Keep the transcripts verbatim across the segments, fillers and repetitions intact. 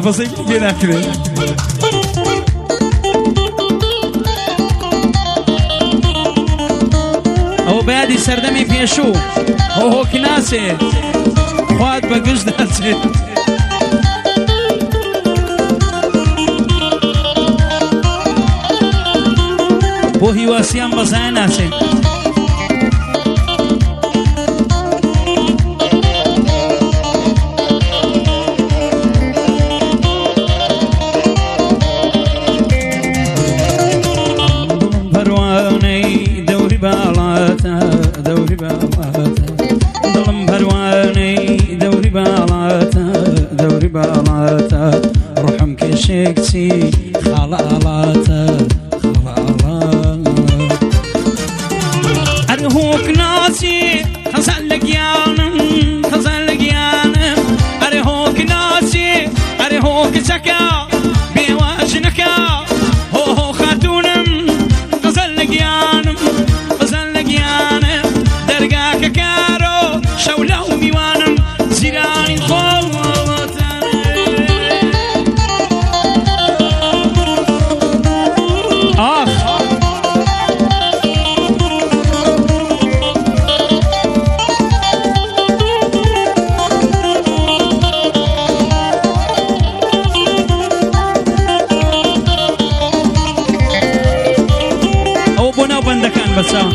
محافظەی پێ ناکرێت ئەوە بەیادی سەردەمی پێشوو هۆهۆ کناسێ خوات بە گشت داچێت بۆ هیواسیان بەزایە ناچێت دوري باڵاتە دڵم پەروانەی دەوری باڵاتە دەوری باڵاتە ڕوحم کێشێکچی خاڵە ئاڵاتە خاڵە ئاڵات ئەرێ هۆک ناچێ خەزان لە گیانم خەزان لە گیانم ئەرێ هۆک ناچێ ئەرێ هۆک چەکە بێواژنەکە هۆ هۆ خاتونم خەزان لە گیانم خەزان لە گیانم دەرگاکە کارۆ شەولە و میوانم زیرانی خۆڵاتە ئاخ ئەوە بۆ ناو بەندەکان بەچاو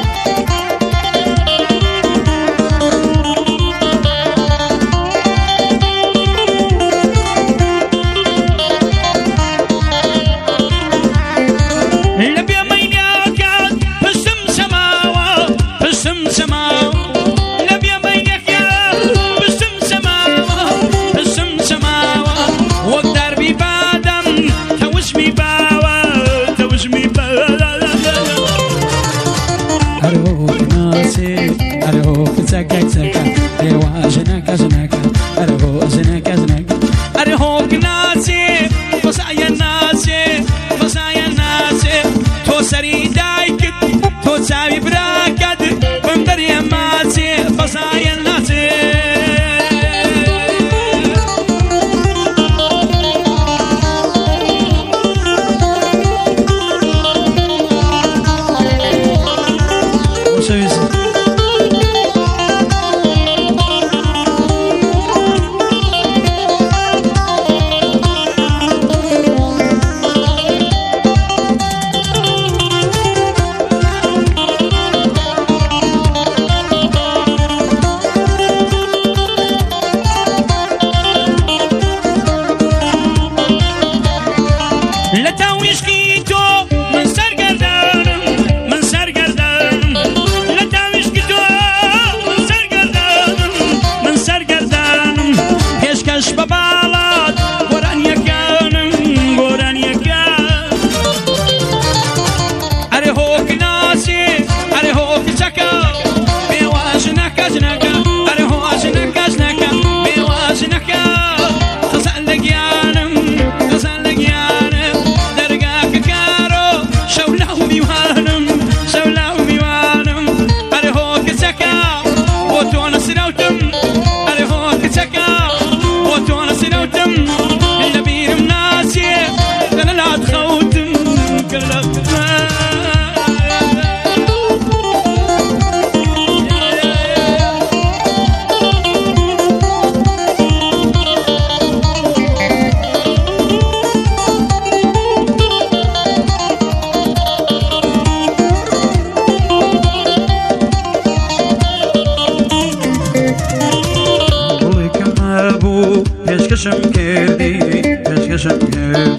پێشکەشم کردی پێشکەشم کرد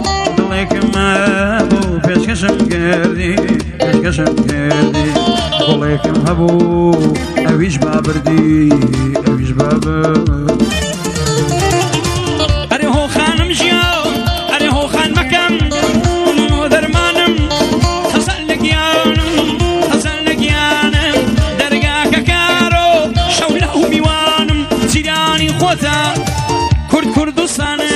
دڵێکم هەبوو پێشکەشم کردی پێشکەشم کردی گوڵێکم هەبوو ئەویش بابردی ئەویش بابرد ئەرێ هۆ خانم ژیا ئەرێ هۆ خان مەکەم دەرمانم خەزان لە گیانم خەزان لە گیانم دەرگاکە کارۆ شەولە و میوانم جیرانی خۆتە کورد کوردستانە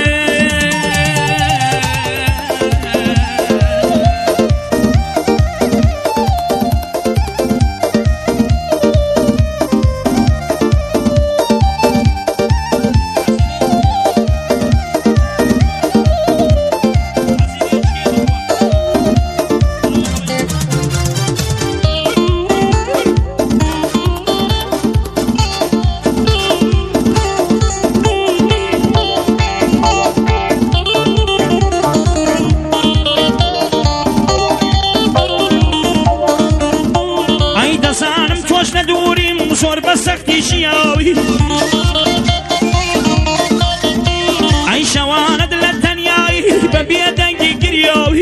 زۆر بە سەختی ژیاوی ئەی شەوانت لە تەنیایی بە بێدەنگی گریاوی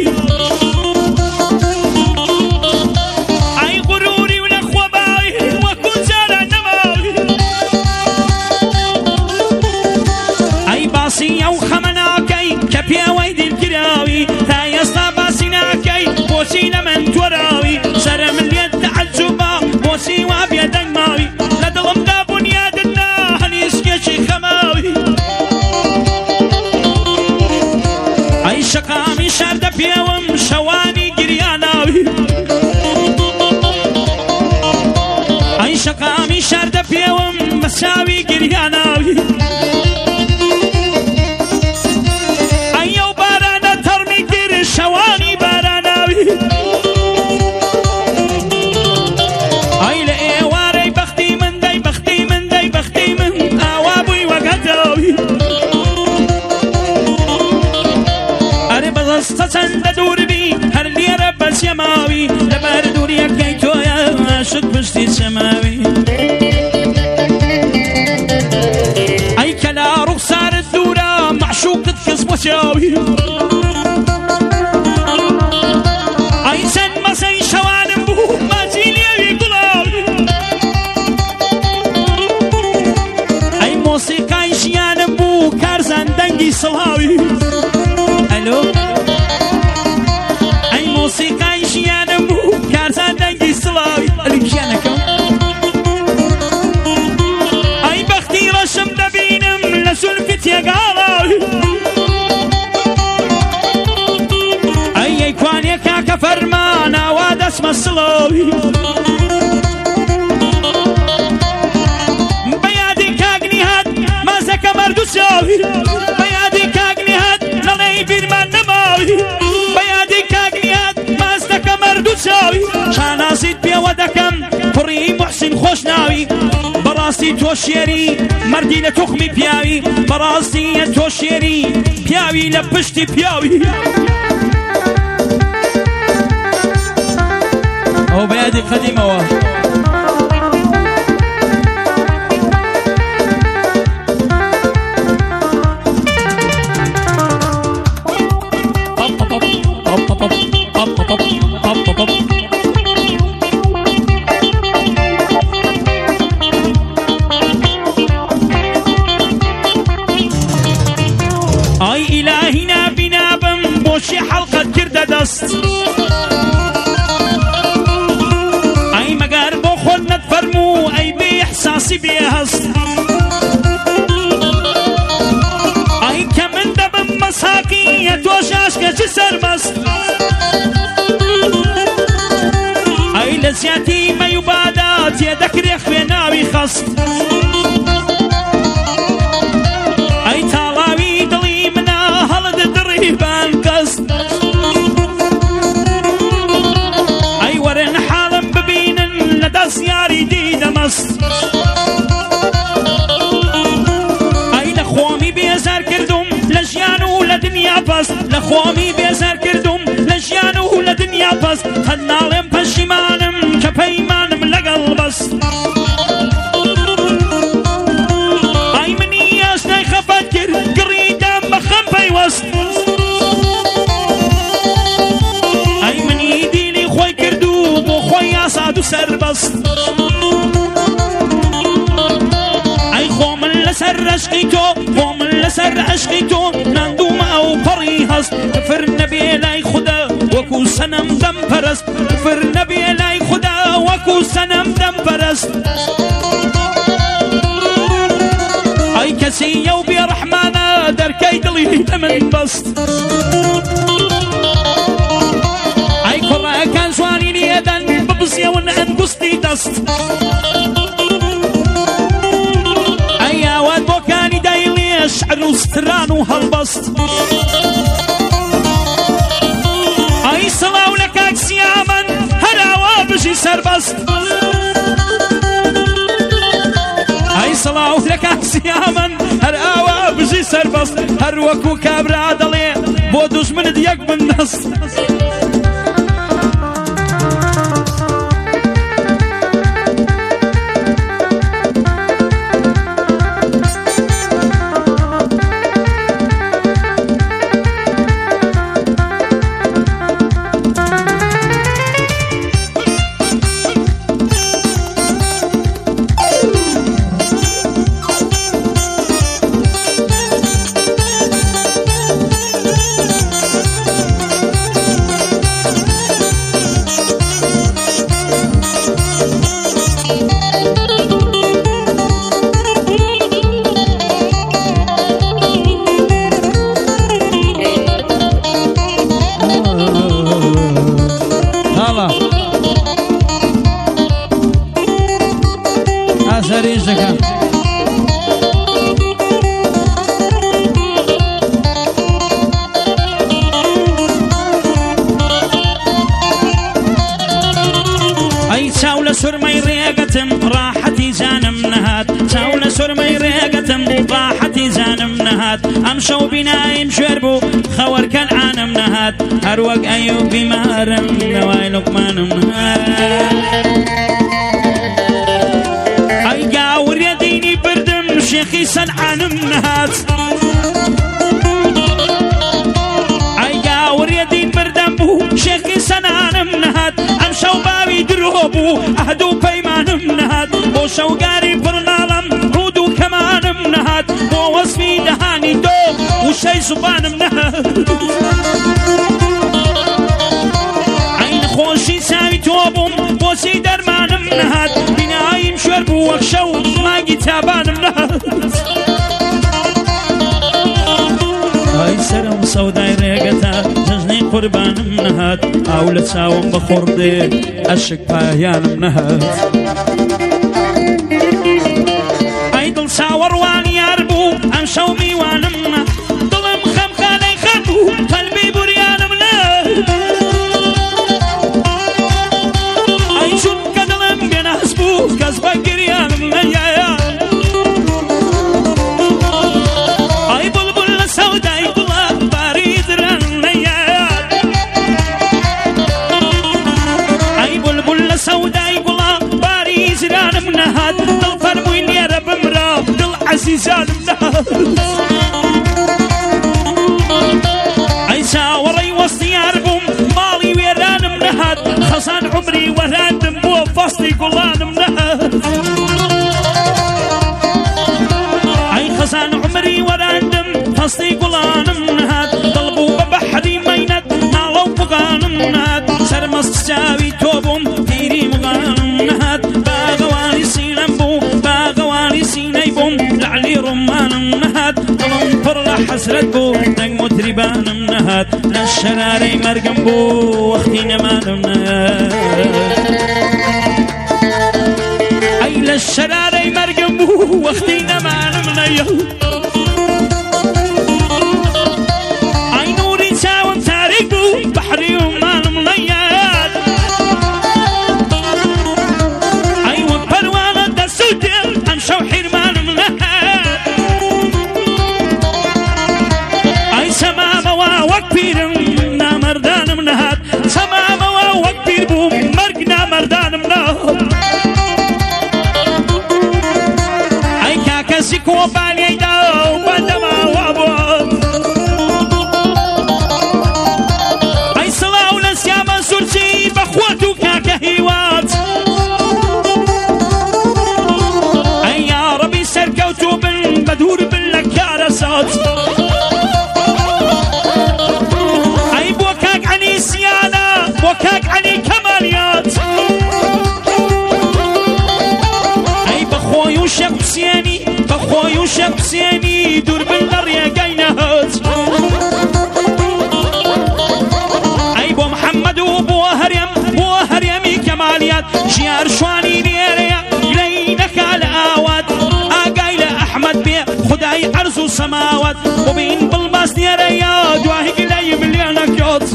ئەی غروری و نەخۆبایی وەکو جارە نەماوی ئەی باسی ئەو خەمە ناکەی کە پێوەی دڵگیراوی تا ئێستا باسی ناکەی بۆچی لە من تۆراوی سەرم لێت تەعەجوبە بۆچی وا بێدەنگ ماوی لە دڵمدا بونیادت نا هەنیسکێکی خەماوی ئەی شەقامی شاردە پێوم شەوانی گریاناوی ئەی شەقامی شاردە پێوم بەساوی گریاناوی ئەی ئەو بارانە تەڕمی گر شەوانی باراناوی ئەی لە ئێوارەی بەختی من دەی بەختی من دەی بەختی من ئاوا بووی وەگەتەوی ئەرێ بەدەستە چەندە دووربی هەر لێرە بەسێماوی لەبەر دووریەکەی تۆیە عاشق پشتی سەماوی ئەی کە لا ڕوخسارت دوورە مەعشوقت کەس بۆ چاوی ئەی چەند مەسەی شەوانم بوو ماچی لێوی گوڵاوی ئەی مۆسیقای ژیانم بوو کارزان دەنگی سڵاوی ئەلۆ ئەی مۆسیقای ژیانم بوو کارزان دەنگی سڵاوی ئەلی گیانەکەم ئەی بەختی ڕەشم دەبینم لە زولفی تێگاڵاوی ئەی ئەی کوانێ کاکە فەرمان ئاوا دەسمە سڵاوی بەیادی کاگنی هات مازەکە مەرد و چاوی بەیادی کاگنی هات لەڵێی بیرمان نەماوی بەیادی کاگنی هات مازەکە مەرد و چاوی شانازیت پێوە دەکەم کوڕی موحسین خۆش ناوی بەڕاستی تۆ شێری مەردی لە توخمی پیاوی بەڕاستیە تۆ شێری پیاوی لە پشتی پیاوی ئەو بەیادی قەدیمەوە ئای ئیلاهی نابی نابم بۆچی حەڵقەت کردە دەست ئەی مەگەر بۆ خۆت نەتفەرموو ئەی بێ ئیحساسی بێ هەست ئەی کە من دەبم مەساقیە تۆ شاشکەچی سەرمەست ئەی لە زیاتی مەی و بادا تێدەکرێ خوێناوی خەست ئەی تاڵاوی دڵی منە هەڵت دڕی بان کەست ئەی وەرن حاڵم ببینن لە دەست یاری دیدەمەست ئەی لە خۆمی بێزار کردوم لە ژیان و لە دنیا پەست لە خۆمی بێزار کردوم لە ژیان و لە دنیا پەست قەت ناڵێم پەشیمانم کە پەیمانم لەگەڵ بەست ئەی منی ئاشنای خەفەت کرد گڕیدام بە خەم پەیوەست ئەی منی دیلی خۆی کردو بۆ خۆی یاساد و سەربەست ئەی خۆ من لەسەر عەشقی تۆ خۆ من لەسەر عەشقی تۆ ناندوومە ئەو پەڕی هەست کفر نەبێ لای خودا وەکو سەنەم دەمپەرست کفر نەبێ لای خودا وەکو سەنەم دەمپەرست ئەی کەسی ئەو بێڕەحمانە دەرکەی دڵی لە من بەست ئەی کوڕەکان جوانی لێدەن ببزیەون ئەنگوستی دەست ئەی ئاوات بۆکانی دایڵێ شعر و ستران و هەڵبەست ئەی سڵاو لە کاکسیا من هەراوا بژی سەربەست ئەی سڵاو لە کاکسیا من هەراوا بژی سەربەست هەر وەکو کابرا دەڵێ بۆ دوژمنت یەک بندەست سرمي ريقتم راحتي زانم نهات چاو سرمي ريقتم راحتي زانم نهات امشو بنايم شربو خور كان عانم نهات هروق ايوب بمارم نواي لقمانم نهات اي قاور يديني بردم شيخي سنعانم نهات اي قاور يدين بردم بو شيخي سنعانم نهات امشو باوي دروبو اهدو بيمانم نهات بو شوقاري برنالم رودو كمانم نهات بو وصفي دهاني دو وشي زبانم نهات عين خوشي ساوي توبم بو سي درمانم نهات بنايم شربو وخشو ماقي تابانم نهات هاي سرم سوداي ريقتا جزني قربانم نهات اولة ساوم بخوردي اشك بايانم نهات اي دل ساور واني ياربو امشو ميوانم ظلم خم خاني خربو قلبي بريانم نهات اي شن كدلم بيناسبو كزبا قريانم نهات اي بلبل سوداي سوداي قلا باري زرانم نهات دل فرموين يا رب مرا دل عزيزانم نهات اي ساوري وسطي عربم مالي ويرانم نهات خزان عمري وراندم بو فصلي قلانم نهات اي خزان عمري وراندم فصلي قلانم نهات ضلبو ببحري مينت نالو بغانم نهات سرمست ساوي توبم تيري مغانم نهات باغواني سينم بو باغواني سيني بوم لعلي رمانم نهات ظلم فرلا حسرت بو نقمو تريبانم نهات للشراري مرقم بو وقتي نمانم نهات اي للشراري مرقم بو وقتي نمانم نهات اي نوري ساوم تاريخ بو بحري ومانم نهات اي وبروانة دا سودل امشو حرمانم نهات اي سمامة وكبيرم نا مردانم نهات سمامة وكبير بو مرقنا مردانم نهات اي كاكسيك وبالي داو بندما وابوات اي صلاة لسياما سرسي بخواتو كاكهيوات اي يا ربي سركوتو بن بدور بالكارسات اي بوكاك عني سيانا بوكاك عني كماليات اي بخوي وشق بسياني بخوي وشق بسياني دور بالقرية قينهات اي بو محمد وبو هريم بو هريمي كماليات شيار شواني نيريا قلينك على آوات اقايل احمد بيه خداي عرض السماوات وبين بالباس نيريا دواهي قلي مليانك يوت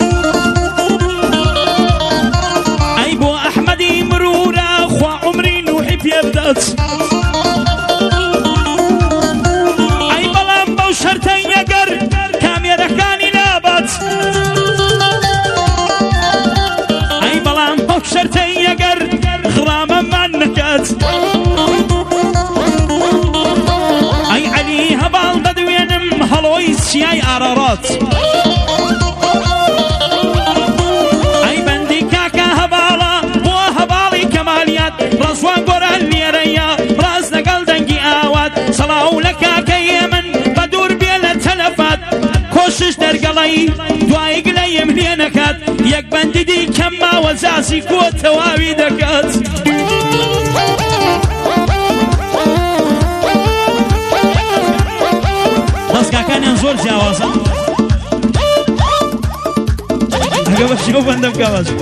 اي بو احمدي مرورا خوا عمري نوحي بيبدات اي بلان بو شرطين يقر كاميرا كاني لابات اي بلان بو شرطين يقر غرامة ما النكات اي علي هبال بدوينم هلويس شياي عرارات اي بندي كاكا هبالا بو هبالي كماليات رسوان قران ليريا راس نقل دنقي آوات صلاو لكا كيمن بدور بيلا تلفات كوشش درقلي دواي قلي ملينكات يك بندي دي كما وزاسي كو تواوي دكات بس كاكان ينزور جاوازا اقا بشيو بندم كاوازا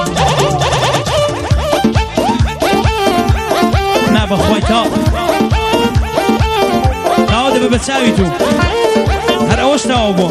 نا بخوي تا تاو دي ببتساوي تو هر اوش تاو بو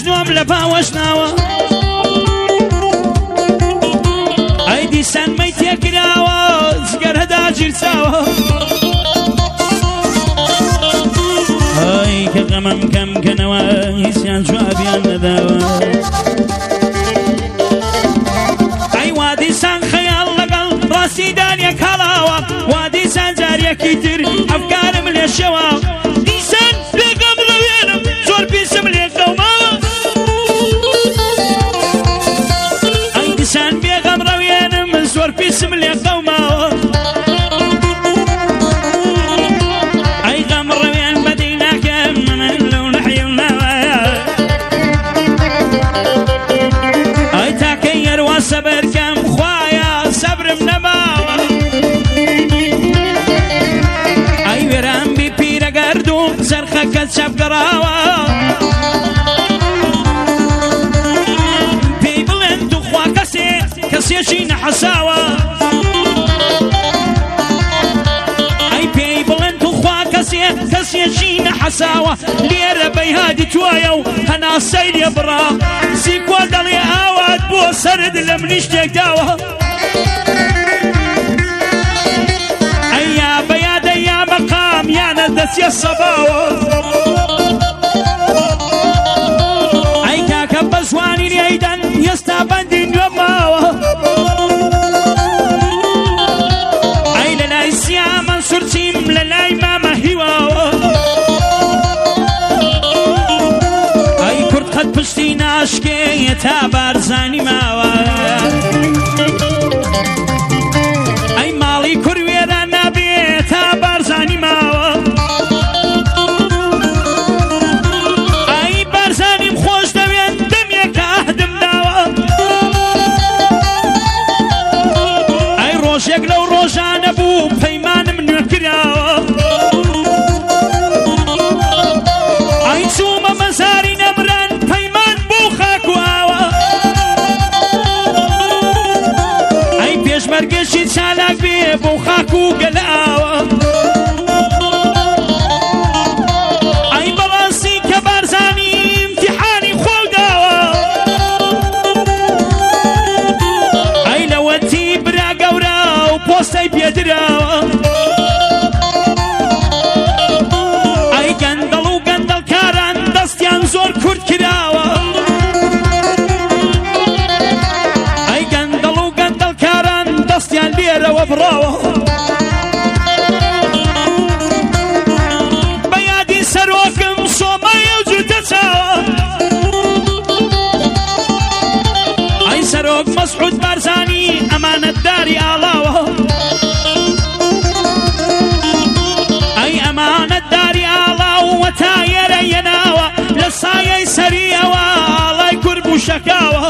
ئەجنۆم لە باوەشناوە ئەی دیسانمەی تێکراوە جگەر هەدا گیرچاوە ئەی کە غەمەم کەم کەنەوە هیچیان جوابیان نەداوە ئەی وا دیسان خەیاڵ لەگەڵ ڕاستی دانیە کاڵاوە وا دیسان جارێکی تر ئەفکارم لێشەوە دیسان بێگەم ڕەوێنم زۆر پیسم لێ قەوماوە ئەی دیسان بێگەم ڕەوێنم زۆر پیسم لێ قەوماوە ئەی غەم ڕەوێن بەدەی ناکەم من لەو نەحیم ناوایە ئەی تاکەی هەروە سەبەر کەم خوایە سەبرم نەماوە ئەی وێران بی پیرەگەرد و زەرخەکەت چەپگەڕاوە پێی بڵێن توخوا کەسێ کەسێکی نەحەساوە ئەی پێی بڵێن توخوا کەسێ کەسێکی نەحەساوە لێرە بەیهادی توایە و هەناسەی لێ بڕا سیکۆ دەڵێ ئاوات بۆ سەرد لە منیش تێکداوە ئەی یا بەیادە یا مەقام یانە دەچێ سەباوە ئەی کاکە بە جوانی لێیدەن هێستا بەندی نوێماوە ئەی لە لای سیامە سورچیم لە لای مامە هیواوە ئەی کورد قەت پشتی ناشکێیە تا بارزانی ماوە ئەی ماڵی کوروێرە نابێت تا بارزانی ماوە ئەی بارزانیم خۆش دەوێت دەمێکە ئەهدم داوە ئەی ڕۆژێک لەو ڕۆژانە بوو پەیمانم نوێ کراوە ئەی چوومە مەزاری نەبران پەیمان بوو خاک و ئاوە ئەی پێشمەرگەشی چالاک بێ بۆ خاک و گەلە ئاوە ئەی بەڕاستی کە بارزانی ئیمتیحانی خۆ داوە ئەی لەوەتی برا گەورە و پۆستەی پێدراوە ئەی گەندەڵ و گەندەڵکاران دەستیان زۆر کورد کراوە ئەی گەندەڵ و گەندەڵکاران دەستیان لێرەوە بڕاوە بە یادی سەرۆکم سۆمایە و جوتە چاوە ئەی سەرۆک مەسعود بارزانی ئەمانەتداری ئاڵاوە ئەی ئەمانەتداری ئاڵاو و تا ئێرە یەناوە لە سایەی سەریەوە ئاڵای کورد بوو شەکاوە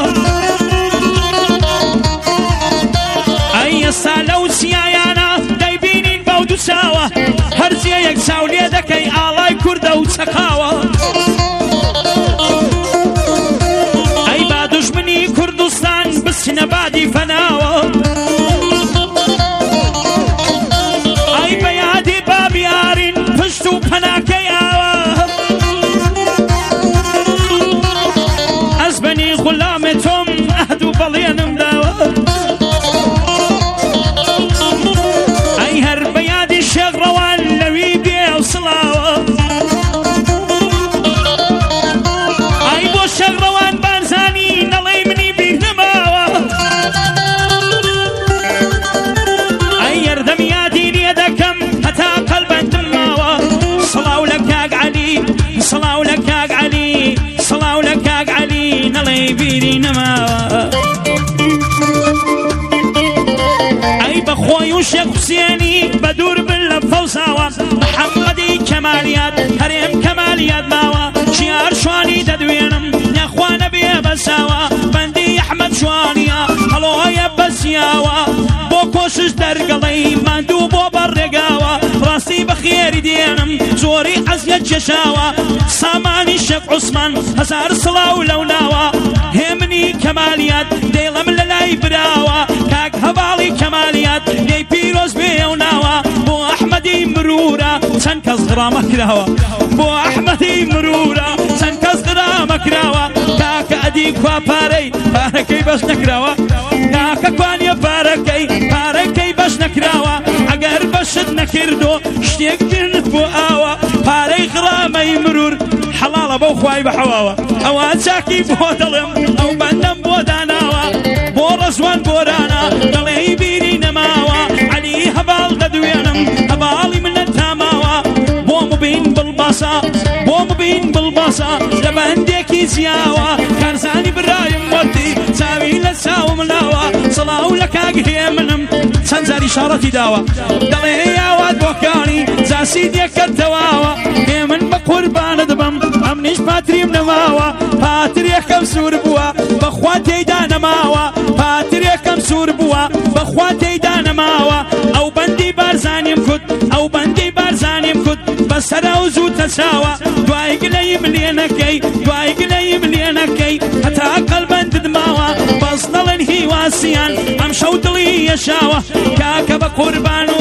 ئەی ئێستا لەو چیایانە دەیبینین بەو دوو چاوە هەرجێ یەک چاو لێ دەکەی ئاڵای کوردە و چەقاوە ئەی با دوژمنی کوردستان بچنە بادی فەناوە ئەی بە یادی بابیارین پشت و پەناکەی ئاوە ئەس بەنی غوڵامێ تۆم ئەهد و بەڵێنم داوە ئەی هەر بە یادی شێخ ڕەوان لەوی بێ و سڵاوە ئەی بۆ شێخ ڕەوان بارزانی نەڵێی منی بیر نەماوە ئەی یەردەم یادی لێ دەکەم هەتا قەلبەندم ماوە سڵاو لە کاک عەلی سڵاو لە کاک عەلی سڵاو لە کاک عەلی نەڵێی بیری نەماوە ئەی بەخۆی و شێخ حوسێنی بە دوور بن لە فەوزاوە محەممەدی کەمالیات هەرێم کەمالیات ماوە چیار شوانی دەدوێنم نەخوا نەبێ بەساوە بەندی ئەحمەد شوانیە هەڵۆیە بەسیاوە بۆ کۆشش دەرگەڵەی ماندوو بۆ بەڕێگاوە ڕاستی بەخێری دێنم زۆری عەزیەت کێشاوە سامانی شێخ عوسمان هەزار سڵاو لەو ناوە هێمنی کەمالیات دێڵەم لە لای براوە کاک هەواڵی کەمالیات لێی پیرۆز بێ و ناوە بۆ ئەحمەدی مرورە چەند کەس غرامە کراوە بۆ ئەحمەدی مرورە چەند کەس غرامە کراوە دادی کوا پارەی پارەکەی بەش نەکراوە کاکە کوانیە پارەکەی پارەکەی بەش نەکراوە ئەگەر بەشت نەکردو شتێک گرنت بۆ ئاوە پارەی غڕامەی مرور حەڵاڵە بەو خوای بەحەواوە ئەوە چاکی بۆ دڵم ئەو بەندەم بۆ داناوە بۆ ڕەزوان بۆرانە دڵێی بیری نەماوە عەلی هەباڵ دەدوێنم هەباڵی منە تاماوە بۆ مبین بڵباسە بۆ مبین بڵباسە لە بەندێکی جیاوە کارزانی برایم وەتی چاوی لە چاوم لاوە سەڵاو لە کاگهێ منم چەند جاری شارەتی داوە دەڵێ یاوات بۆکانی جاسی دێکردەواوە هێ من بە قوربانت بم ئەمنیش پاتریم نەماوە پاترێکەم سوور بووە بەخوا تێیدا نەماوە پاترێکەم سوور بووە بەخوا تێیدا نەماوە ئەو بەندی بارزانیم کورد ئەو بەندی بارزانیم کورد بەسەرە و زوو تەچاوە دوای گلەیم لێ نەکەی دوای گلەیم لێ نەکەی هەتا قەلبەندت ماوە بەس دەڵێن هیواسیان ئەم شەو دڵی یەشاوە کاکە بە قوربان